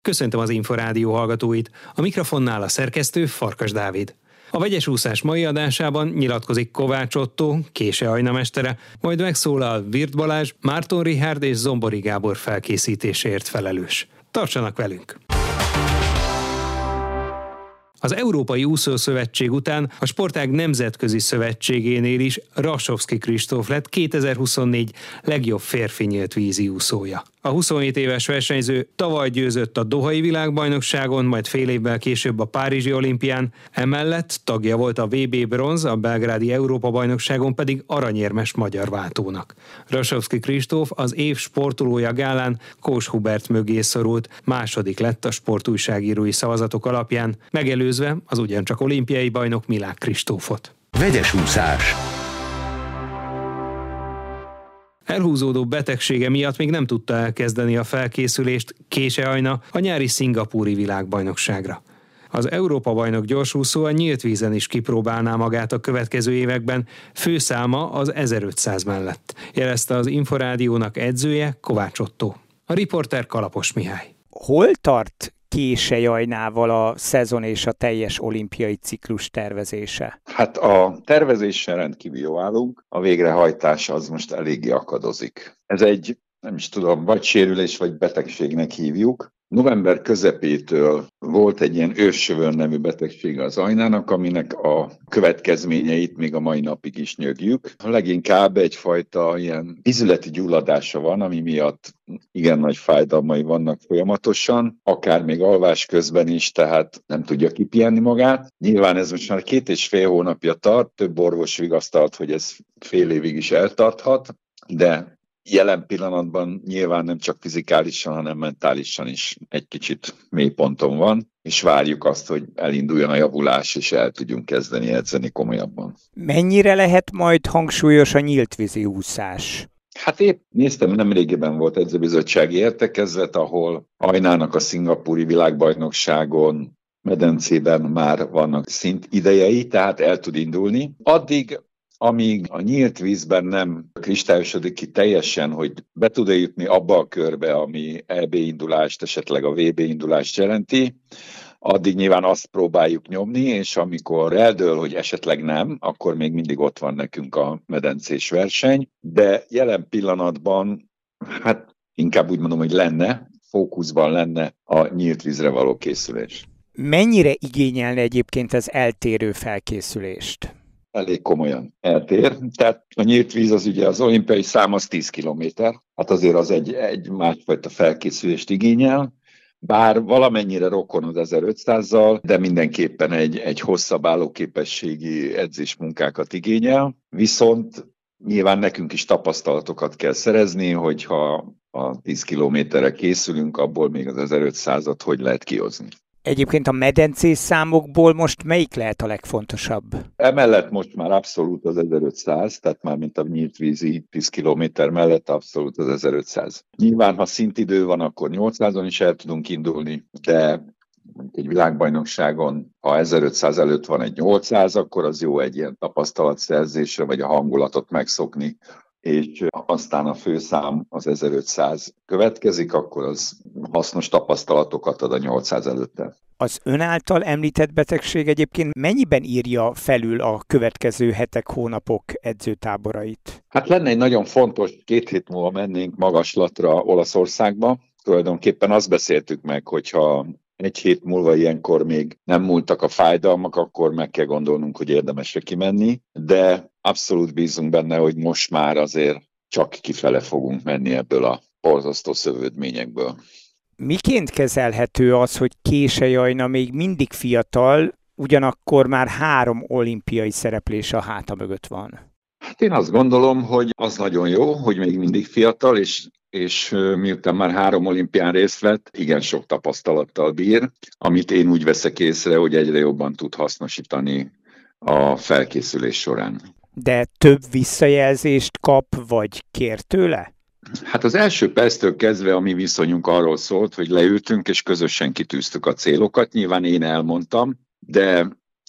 Köszöntöm az Inforádió hallgatóit, a mikrofonnál a szerkesztő Farkas Dávid. A vegyes úszás mai adásában nyilatkozik Kovács Ottó, Kése Ajna mestere, majd megszólal Wirth Balázs, Márton Richárd és Zombori Gábor felkészítéséért felelős. Tartsanak velünk! Az Európai Úszószövetség után a Sportág Nemzetközi Szövetségénél is Rasovszky Kristóf lett 2024 legjobb férfi nyílt vízi úszója. A 27 éves versenyző tavaly győzött a Dohai világbajnokságon, majd fél évvel később a Párizsi olimpián, emellett tagja volt a VB bronz, a belgrádi Európa-bajnokságon pedig aranyérmes magyar váltónak. Rasovszky Kristóf az év sportolója gálán Kós Hubert mögé szorult, második lett a sportújságírói szavazatok alapján, megelőzve az ugyancsak olimpiai bajnok Milák Kristófot. Vegyes úszás. Elhúzódó betegsége miatt még nem tudta elkezdeni a felkészülést Kése Ajna a nyári szingapúri világbajnokságra. Az Európa-bajnok gyorsúszó a nyílt vízen is kipróbálná magát a következő években, főszáma az 1500 mellett, jelezte az Inforádiónak edzője Kovács Ottó. A riporter Kalapos Mihály. Hol tart Kése Ajnával a szezon és a teljes olimpiai ciklus tervezése? Hát a tervezéssel rendkívül jó állunk, a végrehajtás az most eléggé akadozik. Ez egy, nem is tudom, vagy sérülés, vagy betegségnek hívjuk. November közepétől volt egy ilyen őssövön nevű betegsége az Ajnának, aminek a következményeit még a mai napig is nyögjük. Leginkább egyfajta ilyen ízületi gyulladása van, ami miatt igen nagy fájdalmai vannak folyamatosan, akár még alvás közben is, tehát nem tudja kipihenni magát. Nyilván ez most már 2,5 hónapja tart, több orvos vigasztalt, hogy ez fél évig is eltarthat, de jelen pillanatban nyilván nem csak fizikálisan, hanem mentálisan is egy kicsit mélyponton van, és várjuk azt, hogy elinduljon a javulás, és el tudjunk kezdeni edzeni komolyabban. Mennyire lehet majd hangsúlyos a nyíltvízi úszás? Hát épp néztem, nemrégiben volt edzőbizottsági értekezlet, ahol Ajnának a szingapúri világbajnokságon medencében már vannak szint idejei, tehát el tud indulni. Amíg a nyílt vízben nem kristályosodik ki teljesen, hogy be tud-e jutni abba a körbe, ami EB indulást, esetleg a VB indulást jelenti, addig nyilván azt próbáljuk nyomni, és amikor eldől, hogy esetleg nem, akkor még mindig ott van nekünk a medencés verseny, de jelen pillanatban, hát inkább úgy mondom, hogy fókuszban lenne a nyílt vízre való készülés. Mennyire igényelne egyébként az eltérő felkészülést? Elég komolyan eltér. Tehát a nyílt víz az ugye az olimpiai szám az 10 kilométer. Hát azért az egy másfajta felkészülést igényel. Bár valamennyire rokon az 1500-zal, de mindenképpen egy hosszabb állóképességi edzésmunkákat igényel. Viszont nyilván nekünk is tapasztalatokat kell szerezni, hogyha a 10 kilométerre készülünk, abból még az 1500-at hogy lehet kihozni. Egyébként a medencés számokból most melyik lehet a legfontosabb? Emellett most már abszolút az 1500, tehát már mint a nyílt vízi 10 kilométer mellett abszolút az 1500. Nyilván, ha szintidő van, akkor 800-on is el tudunk indulni, de egy világbajnokságon, ha 1500 előtt van egy 800, akkor az jó egy ilyen tapasztalatszerzésre, vagy a hangulatot megszokni, és aztán a főszám az 1500 következik, akkor az hasznos tapasztalatokat ad a 800 előtte. Az ön által említett betegség egyébként mennyiben írja felül a következő hetek, hónapok edzőtáborait? Hát lenne egy nagyon fontos, 2 hét múlva mennénk magaslatra Olaszországba. Tulajdonképpen azt beszéltük meg, hogyha 1 hét múlva ilyenkor még nem múltak a fájdalmak, akkor meg kell gondolnunk, hogy érdemes kimenni, de abszolút bízunk benne, hogy most már azért csak kifele fogunk menni ebből a borzasztó szövődményekből. Miként kezelhető az, hogy Kése Ajna még mindig fiatal, ugyanakkor már 3 olimpiai szereplés a háta mögött van? Hát én azt gondolom, hogy az nagyon jó, hogy még mindig fiatal, és miután már 3 olimpián részt vett, igen sok tapasztalattal bír, amit én úgy veszek észre, hogy egyre jobban tud hasznosítani a felkészülés során. De több visszajelzést kap, vagy kér tőle? Hát az első perctől kezdve a mi viszonyunk arról szólt, hogy leültünk és közösen kitűztük a célokat. Nyilván én elmondtam, de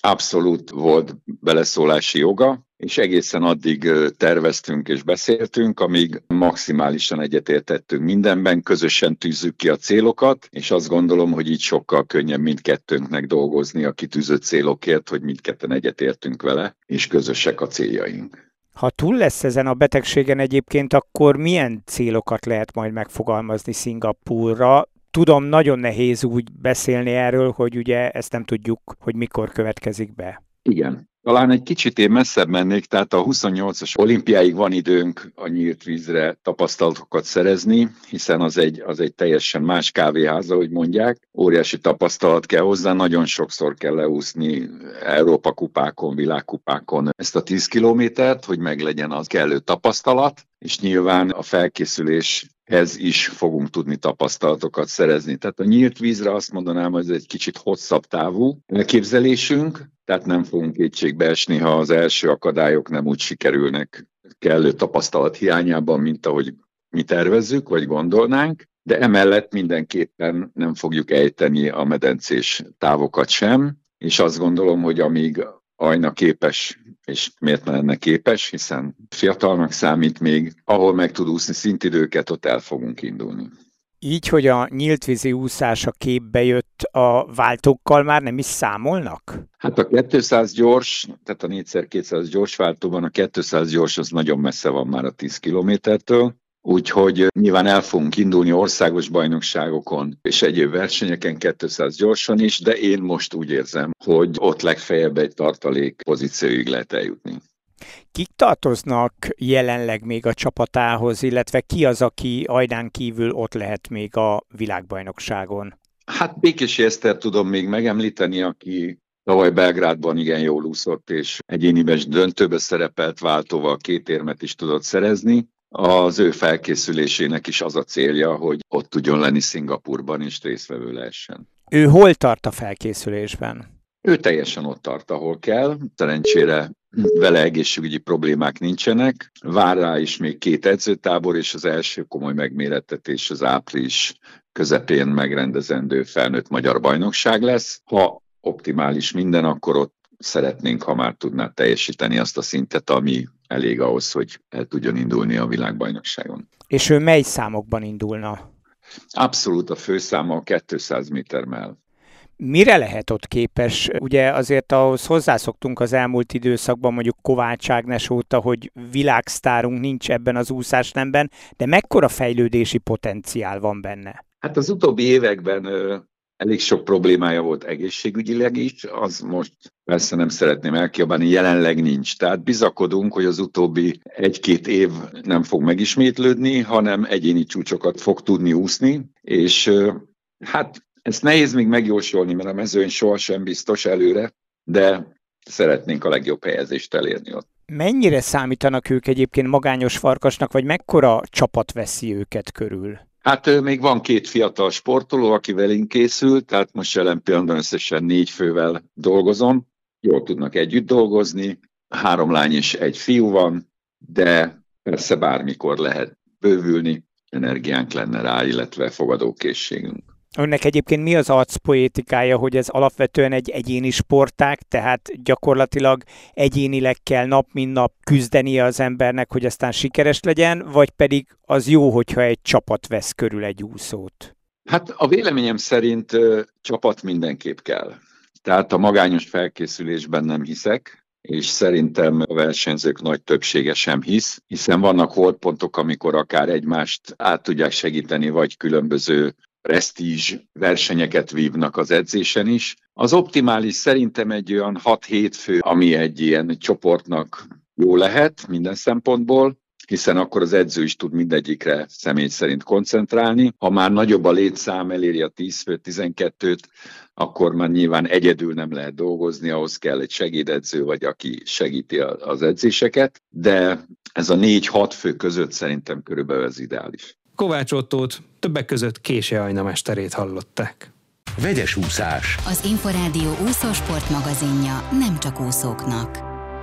abszolút volt beleszólási joga, és egészen addig terveztünk és beszéltünk, amíg maximálisan egyetértettünk mindenben, közösen tűzzük ki a célokat, és azt gondolom, hogy így sokkal könnyebb mindkettőnknek dolgozni a kitűzött célokért, hogy mindketten egyetértünk vele, és közösek a céljaink. Ha túl lesz ezen a betegségen egyébként, akkor milyen célokat lehet majd megfogalmazni Szingapúrra? Tudom, nagyon nehéz úgy beszélni erről, hogy ugye ezt nem tudjuk, hogy mikor következik be. Igen. Talán egy kicsit én messzebb mennék, tehát a 28-as olimpiáig van időnk a nyílt vízre tapasztalatokat szerezni, hiszen az egy teljesen más kávéház, ahogy mondják. Óriási tapasztalat kell hozzá, nagyon sokszor kell leúszni Európa kupákon, világkupákon ezt a 10 kilométert, hogy meglegyen az kellő tapasztalat, és nyilván a felkészüléshez is fogunk tudni tapasztalatokat szerezni. Tehát a nyílt vízre azt mondanám, hogy ez egy kicsit hosszabb távú elképzelésünk, tehát nem fogunk kétségbe esni, ha az első akadályok nem úgy sikerülnek kellő tapasztalat hiányában, mint ahogy mi tervezzük, vagy gondolnánk, de emellett mindenképpen nem fogjuk ejteni a medencés távokat sem, és azt gondolom, hogy amíg Ajna képes, és miért ne lenne képes, hiszen fiatalnak számít még, ahol meg tud úszni szintidőket, ott el fogunk indulni. Így, hogy a nyíltvízi úszás a képbe jött, a váltókkal már nem is számolnak? Hát a 200 gyors, tehát a 4x200 gyorsváltóban a 200 gyors az nagyon messze van már a 10 kilométertől, úgyhogy nyilván el fogunk indulni országos bajnokságokon és egyéb versenyeken 200 gyorsan is, de én most úgy érzem, hogy ott legfeljebb egy tartalék pozícióig lehet eljutni. Kik tartoznak jelenleg még a csapatához, illetve ki az, aki Ajnán kívül ott lehet még a világbajnokságon? Hát Békési Eszter tudom még megemlíteni, aki tavaly Belgrádban igen jól úszott, és egyéniben döntőbe szerepelt, váltóval 2 érmet is tudott szerezni. Az ő felkészülésének is az a célja, hogy ott tudjon lenni Szingapúrban, és résztvevő lehessen. Ő hol tart a felkészülésben? Ő teljesen ott tart, ahol kell. Szerencsére vele egészségügyi problémák nincsenek. Vár rá is még 2 edzőtábor, és az első komoly megmérettetés az április közepén megrendezendő felnőtt magyar bajnokság lesz. Ha optimális minden, akkor ott szeretnénk, ha már tudná teljesíteni azt a szintet, ami elég ahhoz, hogy el tudjon indulni a világbajnokságon. És ő mely számokban indulna? Abszolút a főszáma a 200 métermel. Mire lehet ott képes? Ugye azért ahhoz hozzászoktunk az elmúlt időszakban, mondjuk Kovács Ágnes óta, hogy világsztárunk nincs ebben az úszásnemben, de mekkora fejlődési potenciál van benne? Hát az utóbbi években elég sok problémája volt egészségügyileg is, az most persze nem szeretném elkiabálni, jelenleg nincs. Tehát bizakodunk, hogy az utóbbi 1-2 év nem fog megismétlődni, hanem egyéni csúcsokat fog tudni úszni, és hát ezt nehéz még megjósolni, mert a mezőny sohasem biztos előre, de szeretnénk a legjobb helyezést elérni ott. Mennyire számítanak ők egyébként magányos farkasnak, vagy mekkora csapat veszi őket körül? Hát még van 2 fiatal sportoló, aki velünk készült, tehát most jelen pillanatban összesen 4 fővel dolgozom. Jól tudnak együtt dolgozni, 3 lány és 1 fiú van, de persze bármikor lehet bővülni, energiánk lenne rá, illetve fogadókészségünk. Önnek egyébként mi az arcpoétikája, hogy ez alapvetően egy egyéni sportág, tehát gyakorlatilag egyénileg kell nap mint nap küzdenie az embernek, hogy aztán sikeres legyen, vagy pedig az jó, hogyha egy csapat vesz körül egy úszót? Hát a véleményem szerint csapat mindenképp kell. Tehát a magányos felkészülésben nem hiszek, és szerintem a versenyzők nagy többsége sem hisz, hiszen vannak holdpontok, amikor akár egymást át tudják segíteni, vagy különböző presztízs versenyeket vívnak az edzésen is. Az optimális szerintem egy olyan 6-7 fő, ami egy ilyen csoportnak jó lehet minden szempontból, hiszen akkor az edző is tud mindegyikre személy szerint koncentrálni. Ha már nagyobb a létszám, eléri a 10 főt, 12-t, akkor már nyilván egyedül nem lehet dolgozni, ahhoz kell egy segédedző, vagy aki segíti az edzéseket, de ez a 4-6 fő között szerintem körülbelül az ideális. Kovács Ottót, többek között Késé Ajna mesterét hallották. Vegyes úszás. Az Inforádió úszósport magazinja nem csak úszóknak.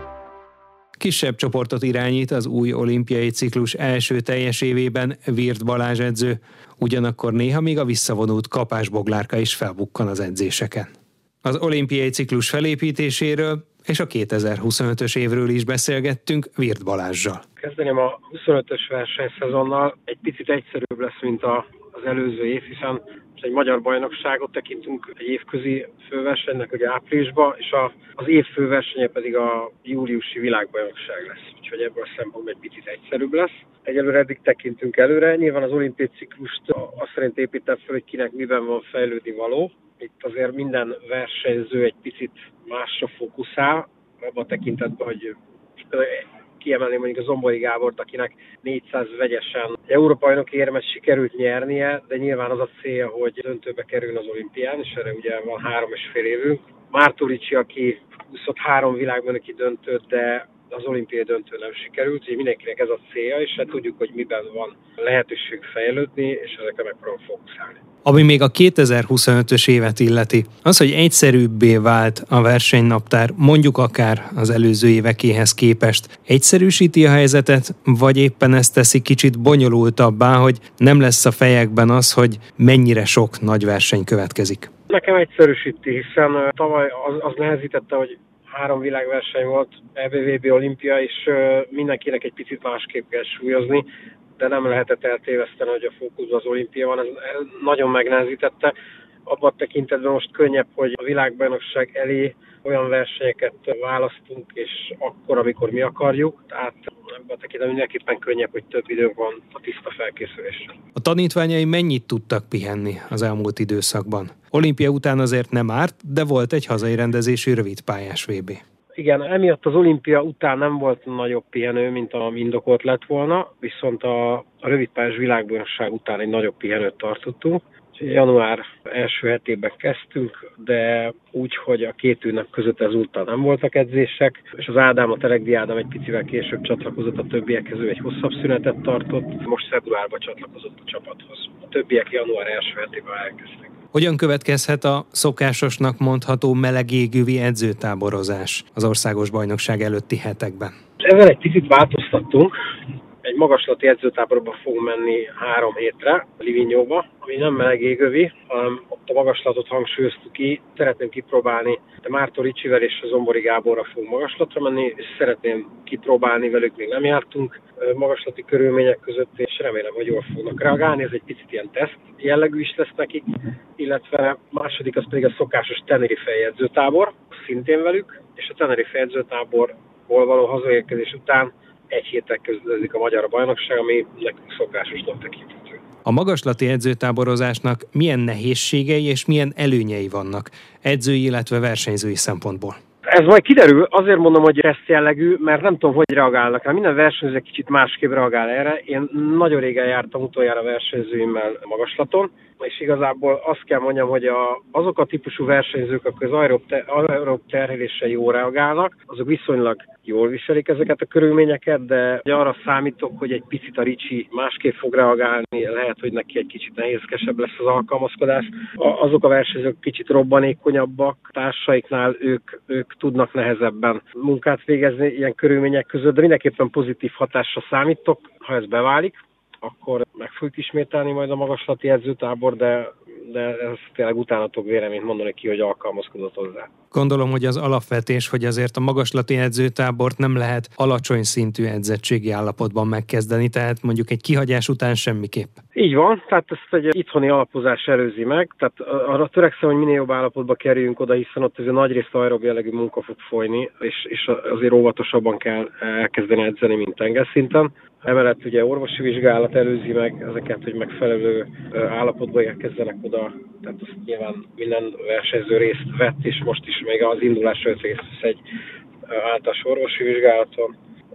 Kisebb csoportot irányít az új olimpiai ciklus első teljes évében Virth Balázs edző, ugyanakkor néha még a visszavonult Kapás Boglárka is felbukkan az edzéseken. Az olimpiai ciklus felépítéséről és a 2025-ös évről is beszélgettünk Wirth Balázssal. Kezdeném a 25-ös versenyszezonnal. Egy picit egyszerűbb lesz, mint az előző év, hiszen most egy magyar bajnokságot tekintünk egy évközi főversenynek, ugye áprilisban, és az év főversenye pedig a júliusi világbajnokság lesz. Úgyhogy ebből a szempontból egy picit egyszerűbb lesz. Egyelőre eddig tekintünk előre. Nyilván az olimpiai ciklust azt szerint építem fel, hogy kinek miben van fejlődni való. Itt azért minden versenyző egy picit másra fókuszál, abban a tekintetben, hogy kiemelném mondjuk a Zombori Gábort, akinek 400 vegyesen Európa-bajnoki érmet sikerült nyernie, de nyilván az a célja, hogy döntőbe kerül az olimpián, és erre ugye van 3,5 évünk. Mártó Ricsi, aki úszott 3 világbajnoki döntőt, de az olimpiai döntő nem sikerült, úgyhogy mindenkinek ez a célja, és hát tudjuk, hogy miben van lehetőség fejlődni, és ezekre megpróbálom fókuszálni. Ami még a 2025-ös évet illeti, az, hogy egyszerűbbé vált a versenynaptár, mondjuk akár az előző évekéhez képest, egyszerűsíti a helyzetet, vagy éppen ezt teszi kicsit bonyolultabbá, hogy nem lesz a fejekben az, hogy mennyire sok nagy verseny következik? Nekem egyszerűsíti, hiszen tavaly az nehezítette, hogy 3 világverseny volt, EB-VB, olimpia, és mindenkinek egy picit másképp kell súlyozni, de nem lehetett eltéveszteni, hogy a fókuszban az olimpia van, ez nagyon megnehezítette. Abban a tekintetben most könnyebb, hogy a világbajnokság elé olyan versenyeket választunk, és akkor, amikor mi akarjuk, tehát ebben a tekintetben mindenképpen könnyebb, hogy több időnk van a tiszta felkészülésre. A tanítványai mennyit tudtak pihenni az elmúlt időszakban? Olimpia után azért nem árt, de volt egy hazai rendezésű rövidpályás VB. Igen, emiatt az olimpia után nem volt nagyobb pihenő, mint ami indokolt lett volna, viszont a rövidpályás világbajnokság után egy nagyobb pihenőt tartottunk. Január első hetében kezdtünk, de úgy, hogy a 2 ünnep között ezúttal nem voltak edzések, és az Ádám, a Teregdi Ádám egy picivel később csatlakozott a többiekhez, ő egy hosszabb szünetet tartott, most februárban csatlakozott a csapathoz. A többiek január első hetében elkezdtek. Hogyan következhet a szokásosnak mondható meleg égővi edzőtáborozás az országos bajnokság előtti hetekben? Ezzel egy picit változtattunk. Egy magaslati edzőtáborba fogunk menni 3 hétre, Livignóba, ami nem meleg égövi, hanem ott a magaslatot hangsúlyoztuk ki. Szeretném kipróbálni, de Mártó Ricsivel és a Zombori Gáborra fogunk magaslatra menni, és szeretném kipróbálni, velük még nem jártunk magaslati körülmények között, és remélem, hogy jól fognak reagálni. Ez egy picit ilyen teszt jellegű is lesz nekik, illetve második az pedig a szokásos Tenerife edzőtábor, szintén velük, és a Tenerife edzőtáborból való hazaérkezés után 1 héttel kezdődik a magyar bajnokság, ami nekünk szokásosnak tekinthető. A magaslati edzőtáborozásnak milyen nehézségei és milyen előnyei vannak edzői, illetve versenyzői szempontból? Ez majd kiderül, azért mondom, hogy teszt jellegű, mert nem tudom, hogy reagálnak rá. Minden versenyző kicsit másképp reagál erre. Én nagyon régen jártam utoljára versenyzőimmel magaslaton, és igazából azt kell mondjam, hogy azok a típusú versenyzők, akik az aerob terhelésre jól reagálnak, azok viszonylag jól viselik ezeket a körülményeket, de arra számítok, hogy egy picit a Ricsi másképp fog reagálni, lehet, hogy neki egy kicsit nehézkesebb lesz az alkalmazkodás. Azok a versenyzők kicsit robbanékonyabbak, társaiknál ők tudnak nehezebben munkát végezni ilyen körülmények között, de mindenképpen pozitív hatásra számítok, ha ez beválik, akkor meg fogjuk ismételni majd a magaslati edzőtábor, de ez tényleg utána tudok véleményt mondani ki, hogy alkalmazkodott hozzá. Gondolom, hogy az alapvetés, hogy azért a magaslati edzőtábort nem lehet alacsony szintű edzettségi állapotban megkezdeni, tehát mondjuk egy kihagyás után semmiképp. Így van, tehát ezt egy itthoni alapozás előzi meg, tehát arra törekszem, hogy minél jobb állapotba kerüljünk oda, hiszen ott azért nagyrészt aerob jellegű munka fog folyni, és azért óvatosabban kell elkezdeni edzeni, mint tengerszinten. Emellett ugye orvosi vizsgálat előzi meg ezeket, hogy megfelelő állapotba érkezzenek oda, tehát azt nyilván minden versenyző részt vett, és most is még az indulás előtt részt vesz egy általános orvosi vizsgálaton.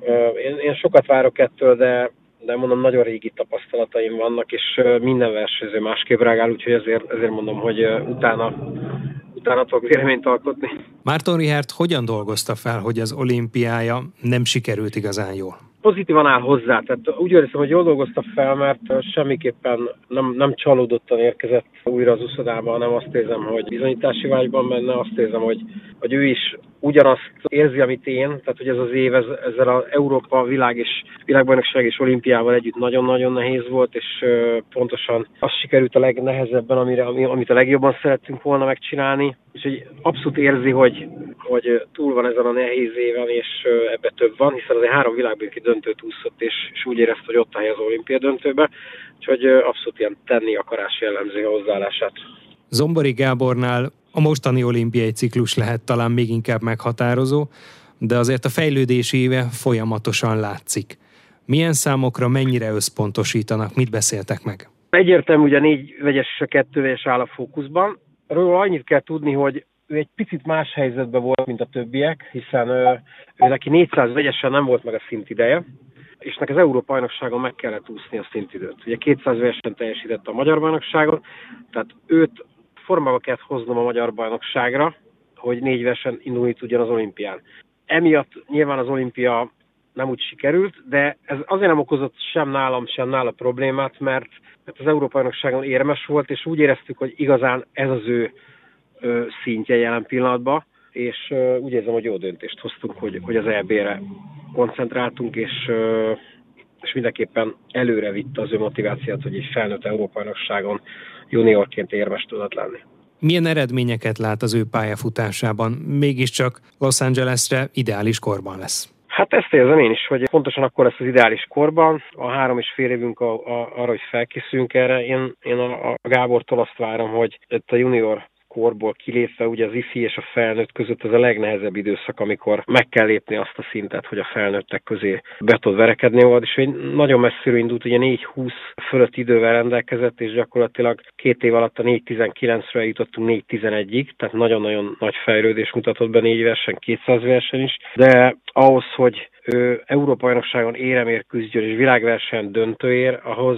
Én sokat várok ettől, de mondom, nagyon régi tapasztalataim vannak, és minden versenyző másképp reagál, úgyhogy ezért mondom, hogy utána tudok véleményt alkotni. Márton Richárd hogyan dolgozta fel, hogy az olimpiája nem sikerült igazán jól? pozitívan áll hozzá, tehát úgy érzem, hogy jól dolgozta fel, mert semmiképpen nem csalódottan érkezett újra az uszodába, hanem azt érzem, hogy bizonyítási vágyban benne, azt érzem, hogy ő is ugyanazt érzi, amit én, tehát hogy ez az év ezzel az Európa, világ és világbajnokság és olimpiával együtt nagyon-nagyon nehéz volt, és pontosan az sikerült a legnehezebben, amit a legjobban szerettünk volna megcsinálni, úgyhogy abszolút érzi, hogy túl van ezen a nehéz éven, és ebbe több van, hiszen azért 3 világbajnoki döntőt úszott, és úgy érezte, hogy ott a hely az olimpia döntőbe, úgyhogy abszolút ilyen tenni akarás jellemzi a hozzáállását. Zombori Gábornál a mostani olimpiai ciklus lehet talán még inkább meghatározó, de azért a fejlődési éve folyamatosan látszik. Milyen számokra mennyire összpontosítanak, mit beszéltek meg? Egyértelmű, ugye 4 vegyes és a 2 vegyes áll a fókuszban. Róla annyit kell tudni, hogy ő egy picit más helyzetben volt, mint a többiek, hiszen ő neki 400 vegyesen nem volt meg a szintideje, és neki az Európa-bajnokságon meg kellett úszni a szintidőt. Ugye 200 vegyesen teljesítette a magyar bajnokságon, tehát őt formába kellett hoznom a magyar bajnokságra, hogy 4 versen indulni tudjon az olimpián. Emiatt nyilván az olimpia nem úgy sikerült, de ez azért nem okozott sem nálam, sem nála problémát, mert az Európa-bajnokságon érmes volt, és úgy éreztük, hogy igazán ez az ő szintje jelen pillanatban, és úgy érzem, hogy jó döntést hoztunk, hogy az EB-re koncentráltunk, és mindenképpen előre vitte az ő motivációt, hogy egy felnőtt Európa-bajnokságon juniorként érmes tudott lenni. Milyen eredményeket lát az ő pályafutásában? Mégiscsak Los Angelesre ideális korban lesz. Hát ezt érzem én is, hogy pontosan akkor lesz az ideális korban. A 3,5 évünk arra, hogy felkészülünk erre. Én a Gábortól azt várom, hogy itt a junior korból kilépve, ugye az ifi és a felnőtt között ez a legnehezebb időszak, amikor meg kell lépni azt a szintet, hogy a felnőttek közé be tud verekedni volt, és nagyon messziről indult, ugye 4:20 fölött idővel rendelkezett, és gyakorlatilag 2 év alatt a 4:19-ről jutottunk 4:11-ig, tehát nagyon-nagyon nagy fejlődés mutatott be 4 verseny, 200 verseny is, de ahhoz, hogy Európa-bajnokságon éremért küzdjön és világversenyen döntőér, ahhoz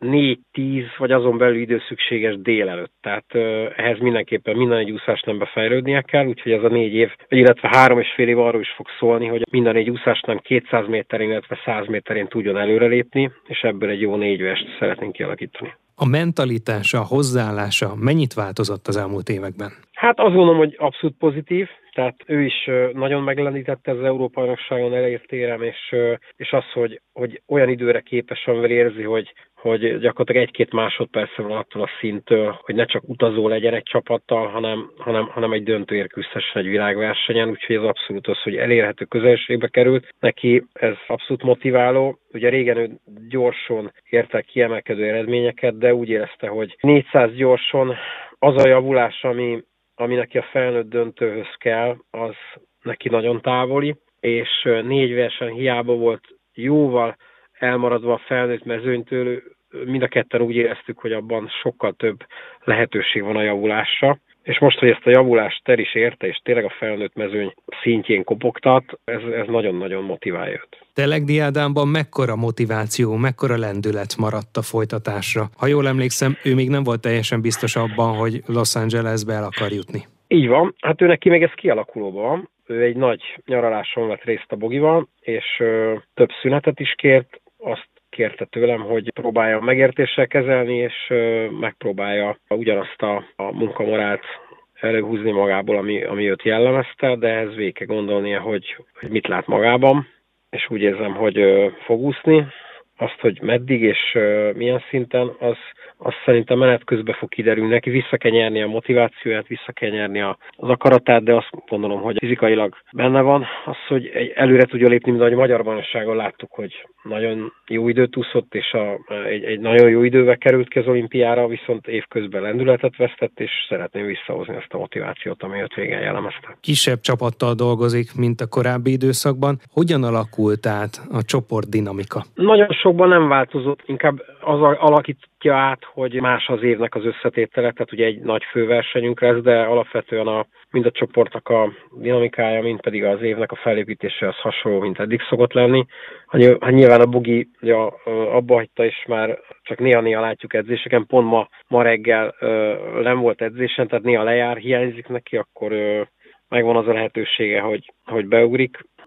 4-10 vagy azon belül idő szükséges délelőtt. Tehát ehhez mindenképpen minden egy úszásnembe fejlődnie kell, úgyhogy ez a 4 év, illetve 3,5 év arról is fog szólni, hogy minden egy úszásnem 200 méterén, illetve 100 méterén tudjon előrelépni, és ebből egy jó 4 verset szeretnénk kialakítani. A mentalitása, a hozzáállása mennyit változott az elmúlt években? Hát azt gondolom, hogy abszolút pozitív, tehát ő is nagyon meglendítette az Európa-bajnokságon elért érem, és az, hogy olyan időre képes, amivel érzi, hogy gyakorlatilag 1-2 másodpercre van attól a szinttől, hogy ne csak utazó legyen egy csapattal, hanem egy döntőért küzdhessen egy világversenyen, úgyhogy ez abszolút az, hogy elérhető közelségbe került. Neki ez abszolút motiváló. Ugye régen ő gyorsan ért el kiemelkedő eredményeket, de úgy érezte, hogy 400 gyorsan az a javulás, ami neki a felnőtt döntőhöz kell, az neki nagyon távoli, és 4 verseny hiába volt jóval elmaradva a felnőtt mezőnytől, mind a ketten úgy éreztük, hogy abban sokkal több lehetőség van a javulásra. És most, hogy ezt a javulást el is érte, és tényleg a felnőtt mezőny szintjén kopogtat, ez nagyon-nagyon motiválja őt. Telegdi Ádámban mekkora motiváció, mekkora lendület maradt a folytatásra? Ha jól emlékszem, ő még nem volt teljesen biztos abban, hogy Los Angelesbe el akar jutni. Így van, hát ő neki meg ez kialakulóban van. Ő egy nagy nyaraláson vett részt a Bogival, és több szünetet is kért. Azt kérte tőlem, hogy próbálja megértéssel kezelni, és megpróbálja ugyanazt a munkamorált előhúzni magából, ami őt jellemezte, de ehhez végig kell gondolnia, hogy mit lát magában, és úgy érzem, hogy fog úszni. Azt, hogy meddig és milyen szinten, az szerintem menet közben fog kiderülni. Neki vissza kell nyerni a motivációját, vissza kell nyerni az akaratát, de azt gondolom, hogy fizikailag benne van. Az, hogy előre tudja lépni, mint ahogy a magyar bajnokságon láttuk, hogy nagyon jó időt úszott, és egy nagyon jó idővel került ki az olimpiára, viszont évközben lendületet vesztett, és szeretném visszahozni ezt a motivációt, ami őt régen jellemezte. Kisebb csapattal dolgozik, mint a korábbi időszakban. Hogyan alakult át a csoport dinamika? Nagyon sokban nem változott, inkább az alakítja át, hogy más az évnek az összetétele, tehát ugye egy nagy főversenyünk lesz, de alapvetően mind a csoportnak a dinamikája, mind pedig az évnek a felépítése az hasonló, mint eddig szokott lenni. Hát nyilván a Bogi abba hagyta, és már csak néha-néha látjuk edzéseken, pont ma reggel nem volt edzésen, tehát néha lejár, hiányzik neki, akkor megvan az a lehetősége, hogy beugrik.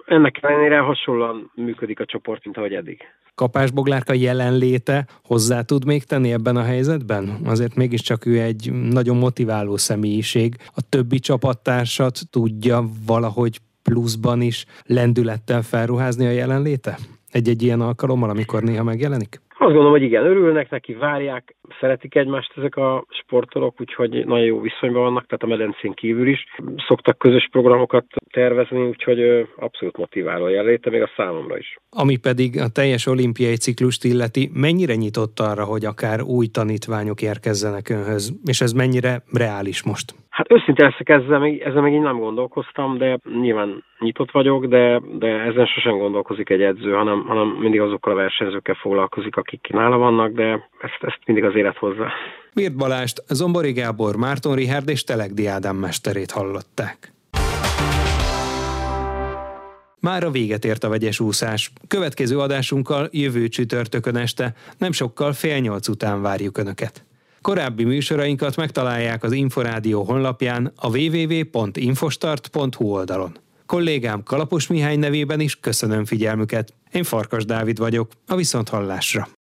Ennek ellenére hasonlóan működik a csoport, mint ahogy eddig. Kapás Boglárka jelenléte hozzá tud még tenni ebben a helyzetben? Azért mégiscsak ő egy nagyon motiváló személyiség. A többi csapattársat tudja valahogy pluszban is lendülettel felruházni a jelenléte? Egy-egy ilyen alkalommal, amikor néha megjelenik? Azt gondolom, hogy igen, örülnek neki, várják, szeretik egymást ezek a sportolók, úgyhogy nagyon jó viszonyban vannak, tehát a medencén kívül is. Szoktak közös programokat tervezni, úgyhogy abszolút motiváló a jelenléte, még a számomra is. Ami pedig a teljes olimpiai ciklust illeti, mennyire nyitott arra, hogy akár új tanítványok érkezzenek önhöz, és ez mennyire reális most? Hát őszintén leszek, ezzel még így nem gondolkoztam, de nyilván nyitott vagyok, de ezen sosem gondolkozik egy edző, hanem mindig azokkal a versenyzőkkel foglalkozik, akik nála vannak, de ezt mindig az élet hozzá. Wirth Balást, Zombori Gábor, Márton Richárd és Telegdi Ádám mesterét hallották. Mára véget ért a vegyes úszás. Következő adásunkkal jövő csütörtökön este, nem sokkal 7:30 után várjuk Önöket. Korábbi műsorainkat megtalálják az Inforádió honlapján, a www.infostart.hu oldalon. Kollégám Kalapos Mihály nevében is köszönöm figyelmüket. Én Farkas Dávid vagyok, a viszonthallásra.